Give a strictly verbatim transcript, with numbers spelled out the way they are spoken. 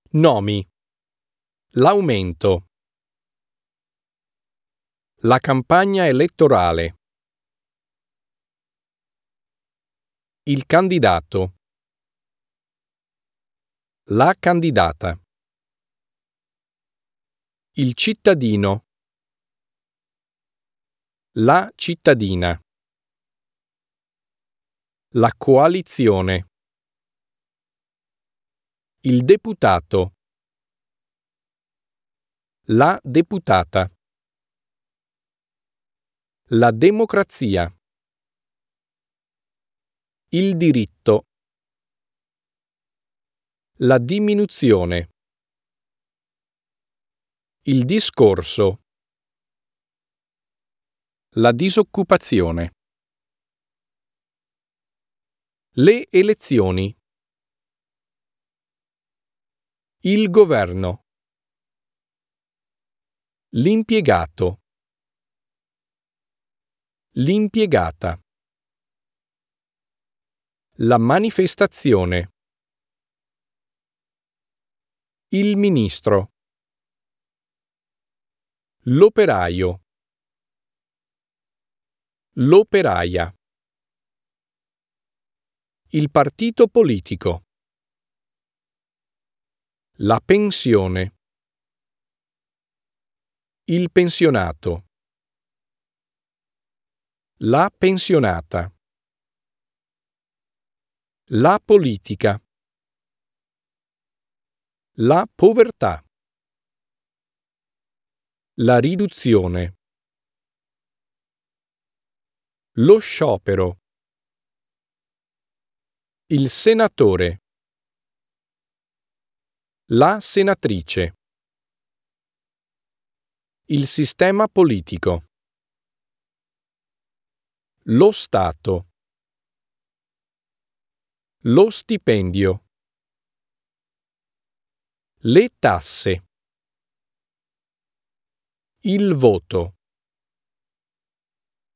Nomi. L'aumento. La campagna elettorale. Il candidato. La candidata. Il cittadino. La cittadina. La coalizione. Il deputato. La deputata. La democrazia. Il diritto. La diminuzione. Il discorso. La disoccupazione. Le elezioni. Il governo. L'impiegato. L'impiegata. La manifestazione. Il ministro. L'operaio. L'operaia. Il partito politico. La pensione. Il pensionato. La pensionata. La politica. La povertà. La riduzione. Lo sciopero. Il senatore. La senatrice. Il sistema politico. Lo Stato. Lo stipendio. Le tasse. Il voto.